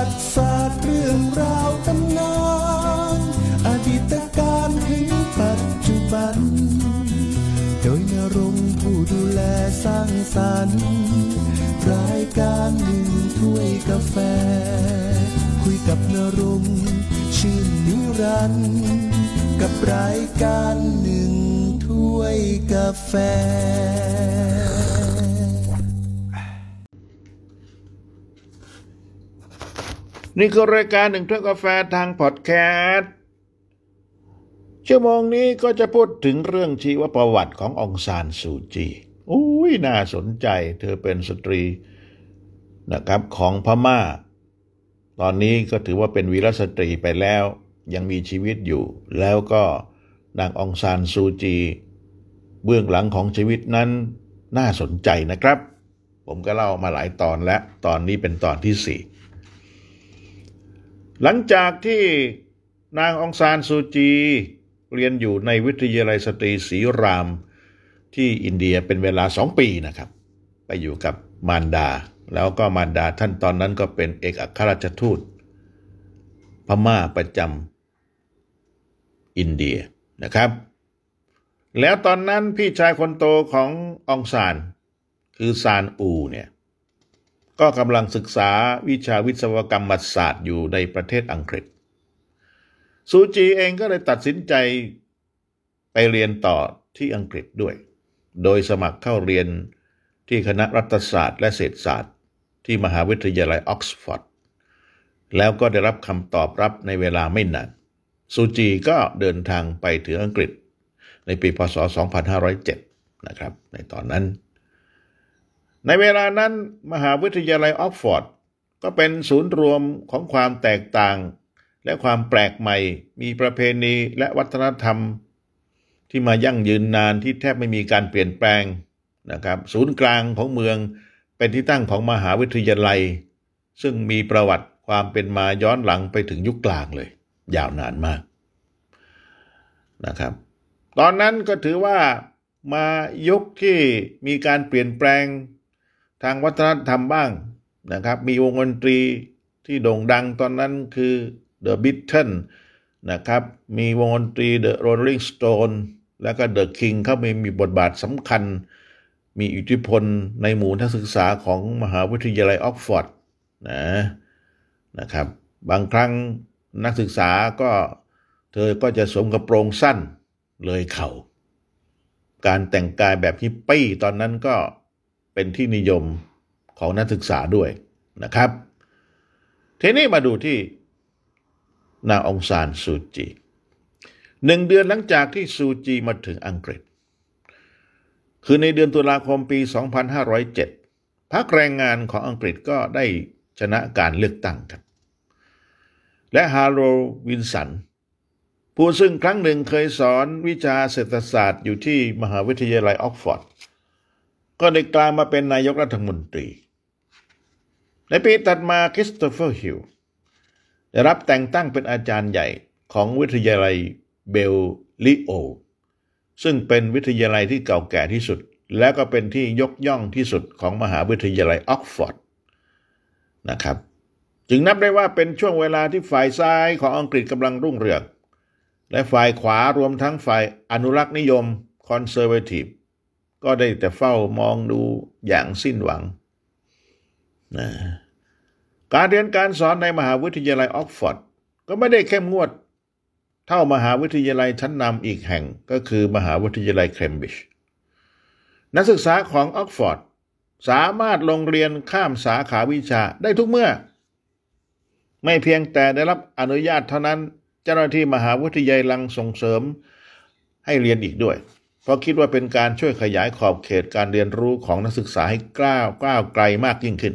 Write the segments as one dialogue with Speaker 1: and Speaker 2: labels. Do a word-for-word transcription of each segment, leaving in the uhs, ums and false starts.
Speaker 1: ติศาสตร์เรื่องราวตำนานอดีตการถึงปัจจุบันโดยณรงค์ผู้ดูแลสร้างสรรค์รายการหนึ่งถ้วยกาแฟคุยกับณรงค์ชื่นนิรันดร์กับรายการหนึ่งถ้วยกาแฟ
Speaker 2: นี่คือรายการหนึ่งถ้วยกาแฟทางพอดแคสต์ชั่วโมงนี้ก็จะพูดถึงเรื่องชีวประวัติขององซานซูจีอุ้ยน่าสนใจเธอเป็นสตรีนะครับของพม่าตอนนี้ก็ถือว่าเป็นวีรสตรีไปแล้วยังมีชีวิตอยู่แล้วก็นางองซานซูจีเบื้องหลังของชีวิตนั้นน่าสนใจนะครับผมก็เล่ามาหลายตอนแล้วตอนนี้เป็นตอนที่สี่หลังจากที่นางองซานซูจีเรียนอยู่ในวิทยาลัยสตรีศรีรามที่อินเดียเป็นเวลาสองปีนะครับไปอยู่กับมารดาแล้วก็มารดาท่านตอนนั้นก็เป็นเอกอัครราชทูตพม่าประจำอินเดียนะครับแล้วตอนนั้นพี่ชายคนโตขององซานคือซานอูเนี่ยก็กำลังศึกษาวิชาวิศวกรรมศาสตร์อยู่ในประเทศอังกฤษซูจีเองก็เลยตัดสินใจไปเรียนต่อที่อังกฤษด้วยโดยสมัครเข้าเรียนที่คณะรัฐศาสตร์และเศรษฐศาสตร์ที่มหาวิทยาลัยออกซฟอร์ดแล้วก็ได้รับคำตอบรับในเวลาไม่นานซูจีก็เดินทางไปถึงอังกฤษในปีพ.ศ. สองพันห้าร้อยเจ็ดนะครับในตอนนั้นในเวลานั้นมหาวิทยาลัยออกซฟอร์ดก็เป็นศูนย์รวมของความแตกต่างและความแปลกใหม่มีประเพณีและวัฒนธรรมที่มายั่งยืนนานที่แทบไม่มีการเปลี่ยนแปลงนะครับศูนย์กลางของเมืองเป็นที่ตั้งของมหาวิทยาลัยซึ่งมีประวัติความเป็นมาย้อนหลังไปถึงยุคกลางเลยยาวนานมากนะครับตอนนั้นก็ถือว่ามายุคที่มีการเปลี่ยนแปลงทางวัฒนธรรมบ้างนะครับมีวงดนตรีที่โด่งดังตอนนั้นคือ The Beatles นะครับมีวงดนตรี The Rolling Stone แล้วก็ The King เข้ามามีบทบาทสำคัญมีอิทธิพลในหมู่นักศึกษาของมหาวิทยาลัยออกซฟอร์ดนะนะครับบางครั้งนักศึกษาก็เธอก็จะสวมกระโปรงสั้นเลยเข่าการแต่งกายแบบฮิปปี้ตอนนั้นก็เป็นที่นิยมของนักศึกษาด้วยนะครับทีนี้มาดูที่นางองซานซูจีหนึ่งเดือนหลังจากที่ซูจีมาถึงอังกฤษคือในเดือนตุลาคมปีสองพันห้าร้อยเจ็ดพรรคแรงงานของอังกฤษก็ได้ชนะการเลือกตั้งครับและฮาโรลด์วินสันผู้ซึ่งครั้งหนึ่งเคยสอนวิชาเศรษฐศาสตร์อยู่ที่มหาวิทยาลัยออกซฟอร์ดก็ได้กลายมาเป็นนายกรัฐมนตรีในปีถัดมาคริสโตเฟอร์ฮิลได้รับแต่งตั้งเป็นอาจารย์ใหญ่ของวิทยาลัยเบลลิโอซึ่งเป็นวิทยาลัยที่เก่าแก่ที่สุดและก็เป็นที่ยกย่องที่สุดของมหาวิทยาลัยออกซฟอร์ดนะครับจึงนับได้ว่าเป็นช่วงเวลาที่ฝ่ายซ้ายของอังกฤษกำลังรุ่งเรืองและฝ่ายขวารวมทั้งฝ่ายอนุรักษ์นิยมคอนเซอร์เวทีฟก็ได้แต่เฝ้ามองดูอย่างสิ้นหวังนะการเรียนการสอนในมหาวิทยาลัยออกซฟอร์ดก็ไม่ได้เข้มงวดเท่ามหาวิทยาลัยชั้นนำอีกแห่งก็คือมหาวิทยาลัยเคมบริดจ์นักศึกษาของออกซฟอร์ดสามารถลงเรียนข้ามสาขาวิชาได้ทุกเมื่อไม่เพียงแต่ได้รับอนุญาตเท่านั้นเจ้าหน้าที่มหาวิทยาลัยยังส่งเสริมให้เรียนอีกด้วยเพราะคิดว่าเป็นการช่วยขยายขอบเขตการเรียนรู้ของนักศึกษาให้ก้าวก้าวไกลมากยิ่งขึ้น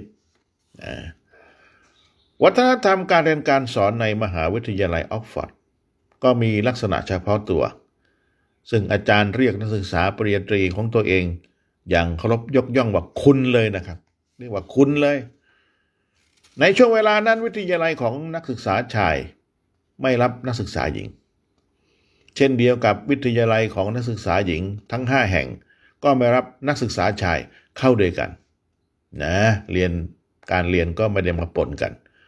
Speaker 2: วัฒนธรรมการเรียนการสอนในมหาวิทยาลัยออกซฟอร์ดก็มีลักษณะเฉพาะตัวซึ่งอาจารย์เรียกนักศึกษาปริญญาตรีของตัวเองอย่างเคารพยกย่องว่าคุณเลยนะครับเรียกว่าคุณเลยในช่วงเวลานั้นวิทยาลัยของนักศึกษาชายไม่รับนักศึกษาหญิงเช่นเดียวกับวิทยาลัยของนักศึกษาหญิงทั้งห้าแห่งก็ไม่รับนักศึกษาชายเข้าด้วยกันนะเรียนการเรียนก็ไม่ได้มาปนกัน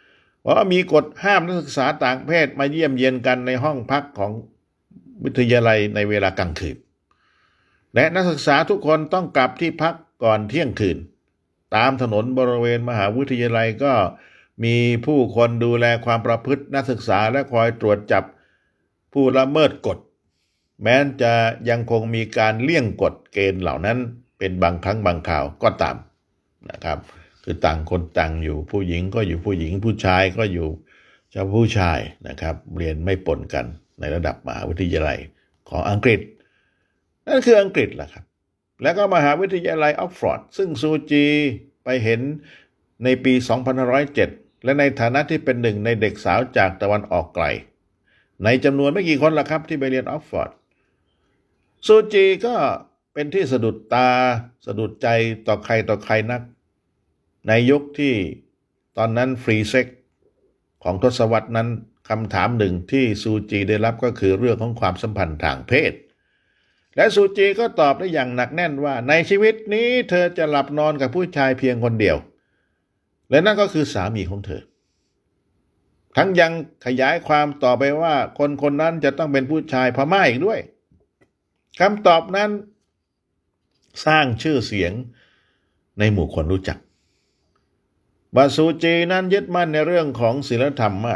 Speaker 2: เพราะมีกฎห้ามนักศึกษาต่างเพศมาเยี่ยมเยียนกันในห้องพักของวิทยาลัยในเวลากลางคืนและนักศึกษาทุกคนต้องกลับที่พักก่อนเที่ยงคืนตามถนนบริเวณมหาวิทยาลัยก็มีผู้คนดูแลความประพฤตินักศึกษาและคอยตรวจจับผู้ละเมิดกฎแม้จะยังคงมีการเลี่ยงกฎเกณฑ์เหล่านั้นเป็นบางครั้งบางคราวก็ตามนะครับคือต่างคนต่างอยู่ผู้หญิงก็อยู่ผู้หญิงผู้ชายก็อยู่เฉพาะผู้ชายนะครับเรียนไม่ปนกันในระดับมหาวิทยาลัยของอังกฤษนั่นคืออังกฤษแหละครับแล้วก็มหาวิทยาลัยออกฟอร์ดซึ่งซูจีไปเห็นในปีสองพันห้าร้อยเจ็ดและในฐานะที่เป็นหนึ่งในเด็กสาวจากตะวันออกไกลในจำนวนไม่กี่คนละครับที่ไปเรียนออกฟอร์ดซูจีก็เป็นที่สะดุดตาสะดุดใจต่อใครต่อใครนักในยุคที่ตอนนั้นฟรีเซ็กของทศวรรษนั้นคำถามหนึ่งที่ซูจีได้รับก็คือเรื่องของความสัมพันธ์ทางเพศและซูจีก็ตอบได้อย่างหนักแน่นว่าในชีวิตนี้เธอจะหลับนอนกับผู้ชายเพียงคนเดียวและนั่นก็คือสามีของเธอทั้งยังขยายความต่อไปว่าคนคนนั้นจะต้องเป็นผู้ชายพม่าอีกด้วยคำตอบนั้นสร้างชื่อเสียงในหมู่คนรู้จักว่าซูจีนั้นยึดมั่นในเรื่องของศีลธรรมมาก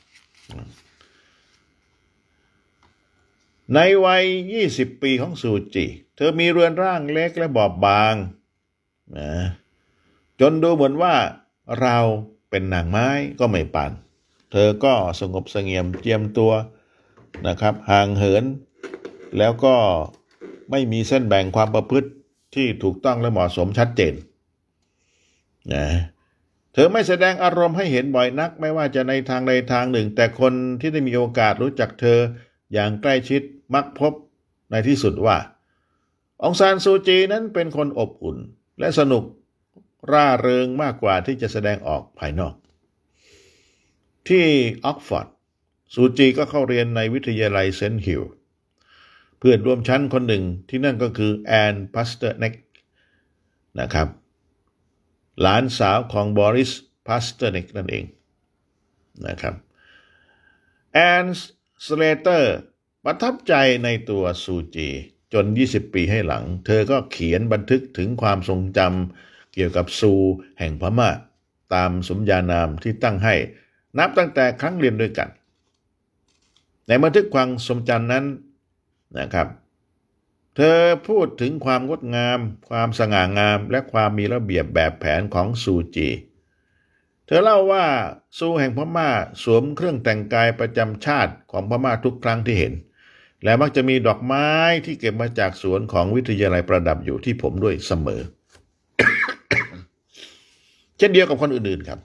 Speaker 2: ในวัยยี่สิบปีของซูจีเธอมีเรือนร่างเล็กและบอบบางนะจนดูเหมือนว่าเราเป็นนางไม้ก็ไม่ปานเธอก็สงบเสงี่ยมเจียมตัวนะครับห่างเหินแล้วก็ไม่มีเส้นแบ่งความประพฤติที่ถูกต้องและเหมาะสมชัดเจนนะเธอไม่แสดงอารมณ์ให้เห็นบ่อยนักไม่ว่าจะในทางใดทางหนึ่งแต่คนที่ได้มีโอกาสรู้จักเธออย่างใกล้ชิดมักพบในที่สุดว่าองซานซูจีนั้นเป็นคนอบอุ่นและสนุกร่าเริงมากกว่าที่จะแสดงออกภายนอกที่ออกฟอร์ดซูจีก็เข้าเรียนในวิทยาลัยเซนต์ฮิลล์เพื่อนร่วมชั้นคนหนึ่งที่นั่นก็คือแอนพัสเตอร์เน็กนะครับหลานสาวของบอริสพัสเตอร์เน็กนั่นเองนะครับแอนสเลเตอร์ประทับใจในตัวซูจีจนยี่สิบปีให้หลังเธอก็เขียนบันทึกถึงความทรงจำเกี่ยวกับซูแห่งพม่าตามสมญานามที่ตั้งให้นับตั้งแต่ครั้งเรียนด้วยกันในบันทึกความทรงจำนั้นนะครับเธอพูดถึงความงดงามความสง่างามและความมีระเบียบแบบแผนของซูจีเธอเล่าว่าซูแห่งพม่าสวมเครื่องแต่งกายประจำชาติของพม่าทุกครั้งที่เห็นและมักจะมีดอกไม้ที่เก็บมาจากสวนของวิทยาลัยประดับอยู่ที่ผมด้วยเสมอ เช่นเดียวกับคนอื่นๆครับ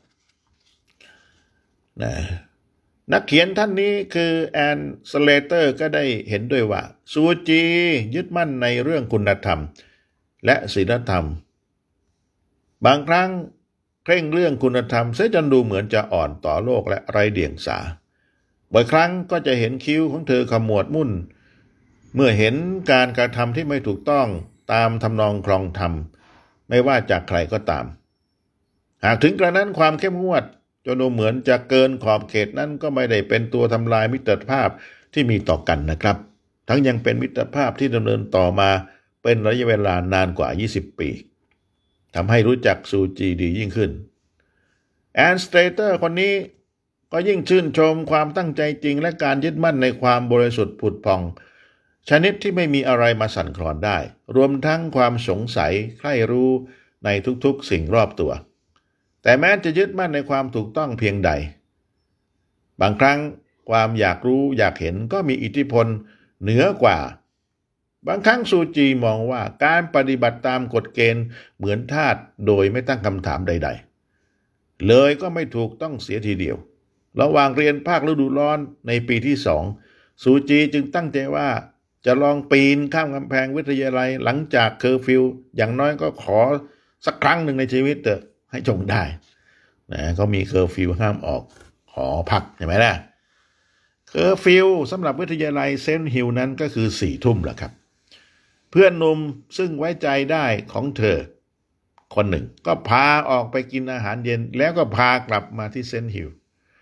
Speaker 2: นะนักเขียนท่านนี้คือแอนสเลเตอร์ก็ได้เห็นด้วยว่าซูจียึดมั่นในเรื่องคุณธรรมและศีลธรรมบางครั้งเคร่งเรื่องคุณธรรมเสียจนดูเหมือนจะอ่อนต่อโลกและไร้เดียงสาบ่อยครั้งก็จะเห็นคิ้วของเธอขมวดมุ่นเมื่อเห็นการกระทำที่ไม่ถูกต้องตามทำนองครองธรรมไม่ว่าจากใครก็ตามหากถึงกระนั้นความเข้มงวดจนดูเหมือนจะเกินขอบเขตนั้นก็ไม่ได้เป็นตัวทำลายมิตรภาพที่มีต่อกันนะครับทั้งยังเป็นมิตรภาพที่ดำเนินต่อมาเป็นระยะเวลานานกว่ายี่สิบปีทำให้รู้จักซูจีดียิ่งขึ้นแอนสเตเตอร์คนนี้ก็ยิ่งชื่นชมความตั้งใจจริงและการยึดมั่นในความบริสุทธิ์ผุดผ่องชนิดที่ไม่มีอะไรมาสั่นคลอนได้รวมทั้งความสงสัยใคร่รู้ในทุกๆสิ่งรอบตัวแต่แม้จะยึดมั่นในความถูกต้องเพียงใดบางครั้งความอยากรู้อยากเห็นก็มีอิทธิพลเหนือกว่าบางครั้งซูจีมองว่าการปฏิบัติตามกฎเกณฑ์เหมือนทาสโดยไม่ตั้งคำถามใดๆเลยก็ไม่ถูกต้องเสียทีเดียวระหว่างเรียนภาคฤดูร้อนในปีที่สองซูจีจึงตั้งใจว่าจะลองปีนข้ามกำแพงวิทยาลัยหลังจากเคอร์ฟิวอย่างน้อยก็ขอสักครั้งหนึ่งในชีวิตเถอะให้จงได้นะเขามีเคอร์ฟิวห้ามออกหอพักใช่ไหมล่ะเคอร์ฟิวสำหรับวิทยาลัยเซนต์ฮิลล์นั้นก็คือสี่ทุ่มแหละครับเพื่อนหนุ่มซึ่งไว้ใจได้ของเธอคนหนึ่งก็พาออกไปกินอาหารเย็นแล้วก็พากลับมาที่เซนต์ฮิลล์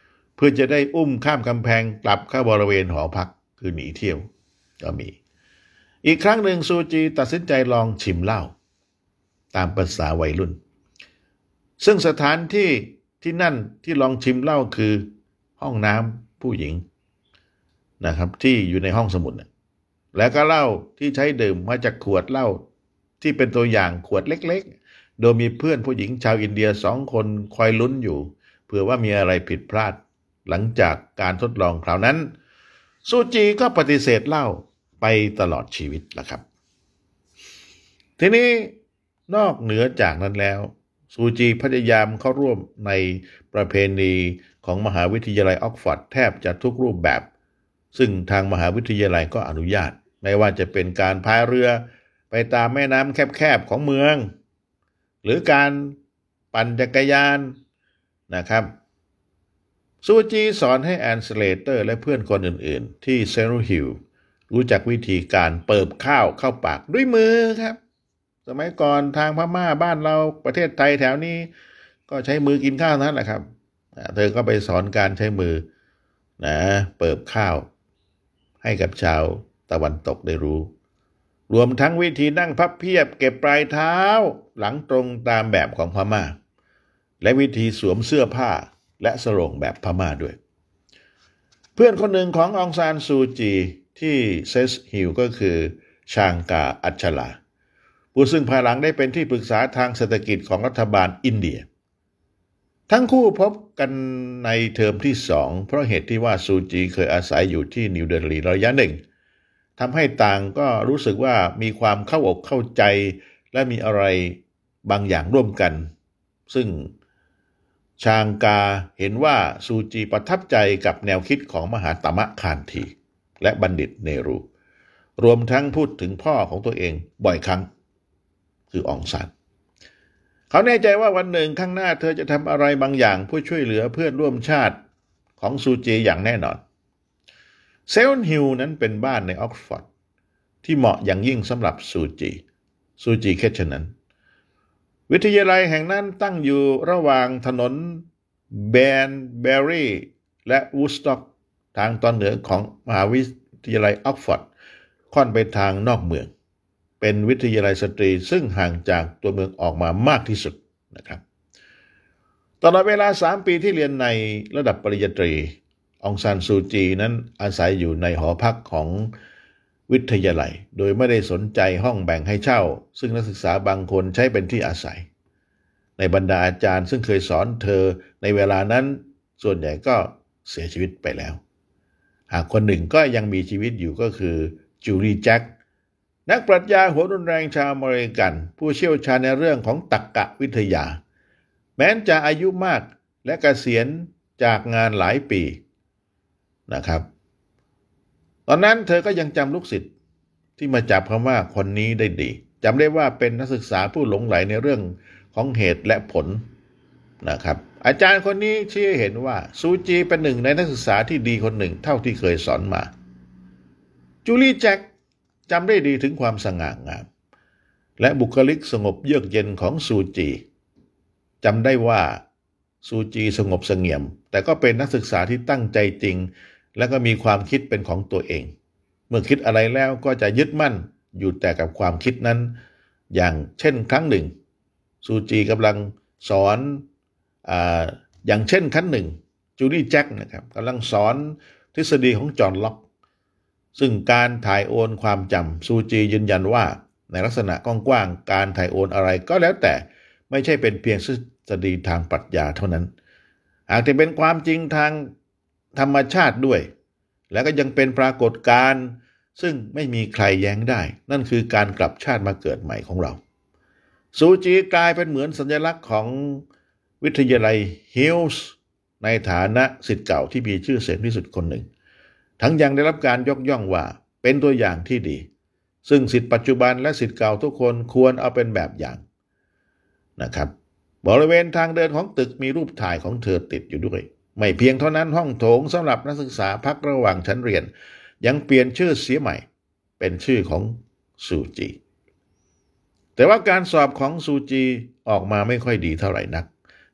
Speaker 2: พื่อจะได้อุ้มข้ามกำแพงกลับเข้าบริเวณหอพักคือหนีเที่ยวก็มีอีกครั้งหนึ่งซูจีตัดสินใจลองชิมเหล้าตามภาษาวัยรุ่นซึ่งสถานที่ที่นั่นที่ลองชิมเหล้าคือห้องน้ำผู้หญิงนะครับที่อยู่ในห้องสมุดแล้วก็เหล้าที่ใช้ดื่มมาจากขวดเหล้าที่เป็นตัวอย่างขวดเล็กๆโดยมีเพื่อนผู้หญิงชาวอินเดียสองคนคอยลุ้นอยู่เผื่อว่ามีอะไรผิดพลาดหลังจากการทดลองคราวนั้นซูจีก็ปฏิเสธเหล้าไปตลอดชีวิตล่ะครับทีนี้นอกเหนือจากนั้นแล้วซูจีพยายามเข้าร่วมในประเพณีของมหาวิทยาลัยออกฟอร์ดแทบจะทุกรูปแบบซึ่งทางมหาวิทยาลัยก็อนุญาตไม่ว่าจะเป็นการพายเรือไปตามแม่น้ำแคบๆของเมืองหรือการปั่นจักรยานนะครับซูจีสอนให้แอนสเลเตอร์และเพื่อนคนอื่นๆที่เซนต์ฮิลล์รู้จักวิธีการเปิบข้าวเข้าปากด้วยมือครับสมัยก่อนทางพม่าบ้านเราประเทศไทยแถวนี้ก็ใช้มือกินข้าวนั่นแหละครับเธอก็ไปสอนการใช้มือนะเปิบข้าวให้กับชาวตะวันตกได้รู้รวมทั้งวิธีนั่งพับเพียบเก็บปลายเท้าหลังตรงตามแบบของพม่าและวิธีสวมเสื้อผ้าและสรงแบบพม่าด้วยเพื่อนคนหนึ่งขององซานซูจีที่เซสฮิลก็คือชางกาอัจฉลาผู้ซึ่งภายหลังได้เป็นที่ปรึกษาทางเศรษฐกิจของรัฐบาลอินเดียทั้งคู่พบกันในเทอมที่สองเพราะเหตุที่ว่าซูจีเคยอาศัยอยู่ที่นิวเดลีระยะหนึ่งทำให้ต่างก็รู้สึกว่ามีความเข้าอกเข้าใจและมีอะไรบางอย่างร่วมกันซึ่งชางกาเห็นว่าซูจีประทับใจกับแนวคิดของมหาตมะคานธีและบัณฑิตเนรูรวมทั้งพูดถึงพ่อของตัวเองบ่อยครั้งคืออองซานเขาแน่ใจว่าวันหนึ่งข้างหน้าเธอจะทำอะไรบางอย่างเพื่อช่วยเหลือเพื่อนร่วมชาติของซูจีอย่างแน่นอนเซลน์ฮิลล์นั้นเป็นบ้านในออกฟอร์ดที่เหมาะอย่างยิ่งสำหรับซูจีซูจีคิดเช่นนั้นวิทยาลัยแห่งนั้นตั้งอยู่ระหว่างถนนแบนเบอรีและวูดสต็อกทางตอนเหนือของมหาวิทยาลัยออกฟอร์ดค่อนไปทางนอกเมืองเป็นวิทยาลัยสตรีซึ่งห่างจากตัวเมืองออกมามากที่สุดนะครับตลอดเวลาสามปีที่เรียนในระดับปริญญาตรีองซานซูจีนั้นอาศัยอยู่ในหอพักของวิทยาลัยโดยไม่ได้สนใจห้องแบ่งให้เช่าซึ่งนักศึกษาบางคนใช้เป็นที่อาศัยในบรรดาอาจารย์ซึ่งเคยสอนเธอในเวลานั้นส่วนใหญ่ก็เสียชีวิตไปแล้วหากคนหนึ่งก็ยังมีชีวิตอยู่ก็คือจูลี่แจ็คนักปรัชญาหัวรุนแรงชาวอเมริกันผู้เชี่ยวชาญในเรื่องของตรรกะวิทยาแม้จะอายุมากและเกษียณจากงานหลายปีนะครับตอนนั้นเธอก็ยังจำลูกศิษย์ที่มาจากพม่าคนนี้ได้ดีจำได้ว่าเป็นนักศึกษาผู้หลงไหลในเรื่องของเหตุและผลนะครับอาจารย์คนนี้ชี้ให้เห็นว่าซูจีเป็นหนึ่งในนักศึกษาที่ดีคนหนึ่งเท่าที่เคยสอนมาจูลี่แจ็คจำได้ดีถึงความสง่างามและบุคลิกสงบเยือกเย็นของซูจีจำได้ว่าซูจีสงบเสงี่ยมแต่ก็เป็นนักศึกษาที่ตั้งใจจริงและก็มีความคิดเป็นของตัวเองเมื่อคิดอะไรแล้วก็จะยึดมั่นอยู่แต่กับความคิดนั้นอย่างเช่นครั้งหนึ่งซูจีกำลังสอนอ่าอย่างเช่นครั้งหนึ่งจูลี่แจ็คนะครับกำลังสอนทฤษฎีของจอห์นล็อกซึ่งการถ่ายโอนความจำซูจียืนยันว่าในลักษณะกว้างๆการถ่ายโอนอะไรก็แล้วแต่ไม่ใช่เป็นเพียงทฤษฎีทางปรัชญาเท่านั้นหากจะเป็นความจริงทางธรรมชาติด้วยและก็ยังเป็นปรากฏการณ์ซึ่งไม่มีใครแย้งได้นั่นคือการกลับชาติมาเกิดใหม่ของเราซูจีกลายเป็นเหมือนสัญลักษณ์ของวิทยาลัยฮิลส์ในฐานะศิษย์เก่าที่มีชื่อเสียงที่สุดคนหนึ่งทั้งยังได้รับการยกย่องว่าเป็นตัวอย่างที่ดีซึ่งศิษย์ปัจจุบันและศิษย์เก่าทุกคนควรเอาเป็นแบบอย่างนะครับบริเวณทางเดินของตึกมีรูปถ่ายของเธอติดอยู่ด้วยไม่เพียงเท่านั้นห้องโถงสำหรับนักศึกษาพักระหว่างชั้นเรียนยังเปลี่ยนชื่อเสียใหม่เป็นชื่อของซูจีแต่ว่าการสอบของซูจีออกมาไม่ค่อยดีเท่าไหร่นัก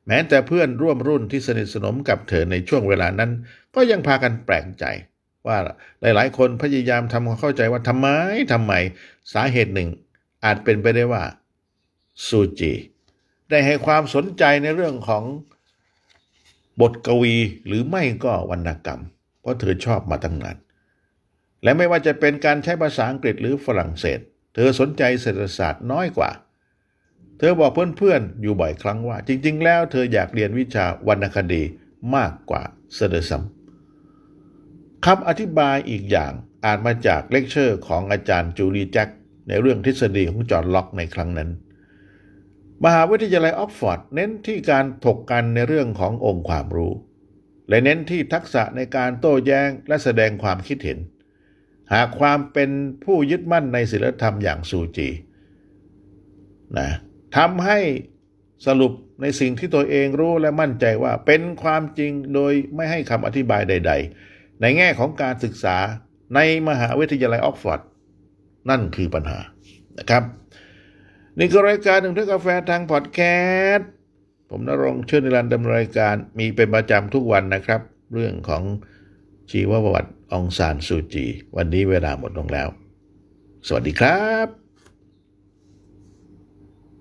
Speaker 2: แม้แต่เพื่อนร่วมรุ่นที่สนิทสนมกับเธอในช่วงเวลานั้นก็ยังพากันแปลกใจว่าหลายๆคนพยายามทำความเข้าใจว่าทำไมทำไมสาเหตุหนึ่งอาจเป็นไปได้ว่าซูจีได้ให้ความสนใจในเรื่องของบทกวีหรือไม่ก็วรรณกรรมเพราะเธอชอบมาตั้งนานและไม่ว่าจะเป็นการใช้ภาษาอังกฤษหรือฝรั่งเศสเธอสนใจเศรษฐศาสตร์น้อยกว่าเธอบอกเพื่อนๆอยู่บ่อยครั้งว่าจริงๆแล้วเธออยากเรียนวิชาวรรณคดีมากกว่าเสยด้วยซ้ำคำอธิบายอีกอย่างอ่านมาจากเลคเชอร์ของอาจารย์จูลีแจ็คในเรื่องทฤษฎีของจอห์นล็อกในครั้งนั้นมหาวิทยาลัยออกฟอร์ดเน้นที่การถกกันในเรื่องขององค์ความรู้และเน้นที่ทักษะในการโต้แย้งและแสดงความคิดเห็นหากความเป็นผู้ยึดมั่นในศีลธรรมอย่างซูจีนะทำให้สรุปในสิ่งที่ตัวเองรู้และมั่นใจว่าเป็นความจริงโดยไม่ให้คำอธิบายใดๆในแง่ของการศึกษาในมหาวิทยาลัยออกฟอร์ดนั่นคือปัญหานะครับนี่คือรายการหนึ่งถ้วยกาแฟทางพอดแคสต์ผมณรงค์ เชิญนิรันดร์ดำเนินรายการมีเป็นประจำทุกวันนะครับเรื่องของชีวประวัติองซานซูจีวันนี้เวลาหมดลงแล้วสวัสดีครับ